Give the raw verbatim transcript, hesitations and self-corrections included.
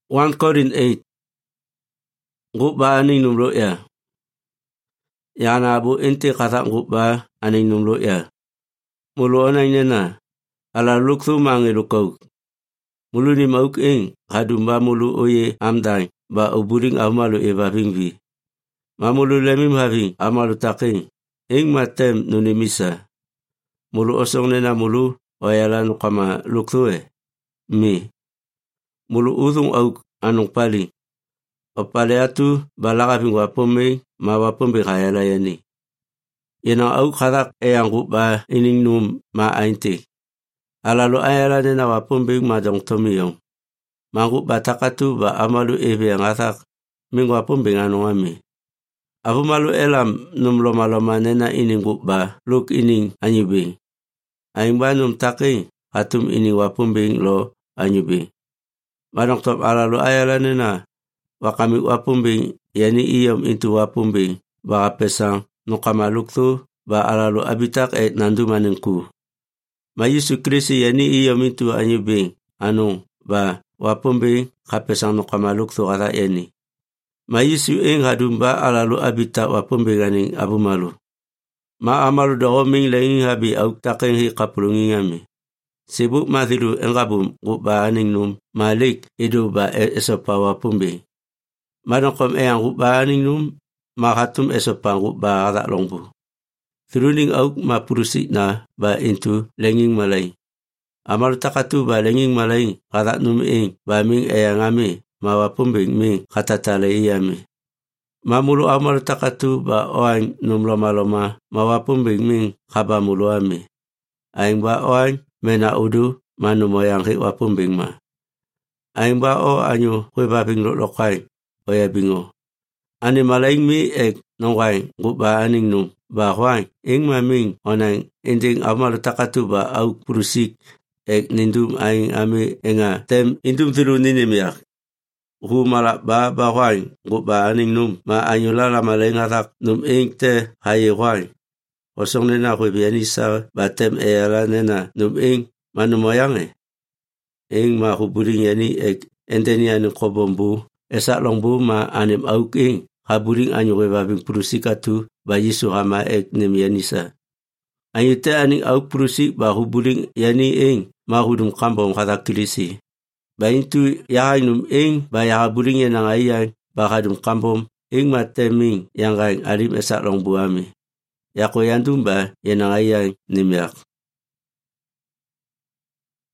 First Corinthians eight. Ngubba aning numro ya. Yana abu inti kata ngubba aning numro ya. Mulu onay nena. Ala luksu mangi lukau. Mulu ni mauk ing. Hadumba mulu oye amdang. Ba uburing amalu eva vingvi. Mamulu lemim having amalu taking. Ing matem nunimisa. Mulu osong nena mulu. Oyala nukama luksue. Mi. Mulu udung auk anong pali. O pale atu balaka pingwa pome mawa pome kayala yani. Yana au kadak e ang ba ining num ma ainte. Alalo ayala nena wa pome madong tomiyong. Mangu batakatu ba amalu ebe ang atak mingwa pome anong ami. Afu malu elam num loma loma nena ining ba luk ining anyubing. Aing ba num take atum ining wa pome lo anyubing. Manong top alalo ayala nena wakami wapumbing yani iyom intu wapumbing baka pesang nukamaluktu ba alalu abitak et nandumanengku. Ma Yesu Kristi yani iyom intu anyubing anong ba wapumbing kapesang nukamaluktu kata yani. Ma Yesu ing hadumba alalu abitak wapumbing aning abumalu. Ma amalu dawoming lenging habi auktakeng hi kapulungingami. Sibuk mathiru engabum guba aning num malik idu ba esopa wapumbing. Manongkom e ang ba aning num makatum esopang ba kata longbu. Thiruning auk mapurusi na ba intu lenging malay. Amal takatu ba lenging malay kata num ing ba ming e ang ame mawapumbing ming kata talay iyame. Mamulu amal takatu ba oang num loma loma mawapumbing ming kaba mulu ame. Aing ba oang mena udu manumoyang hi wapumbing ma. Aing ba o anyo huibabing lokay. Oya bingo. Ani malaing mi ek nongwang guba aning num ba huang ing maming onang inding amal takatu ba au purusik ek nindum aing ame enga tem indum tiru ninimiak. Hu malak ba ba huang guba aning num ma anyula la malaing atak num ing te haye huang. Osong nena hui bianisa ba tem e ala nena num ing manumoyang e. Ing ma huburing yani ek endeni anu kobombu. Esak longbu ma anem auk ing haburing anyo webabing purusika tu ba Yesu hama ek nem yanisa. Anyo te aning auk purusik ba huburing yani ing ma hudum kambong kata kilisi. Ba intu yahay num ing ba yahaburing yan ang ayang ba kadum kambong ing mateming yang kain alim esak longbu ame. Yako yandum ba yan ang ayang nimyak.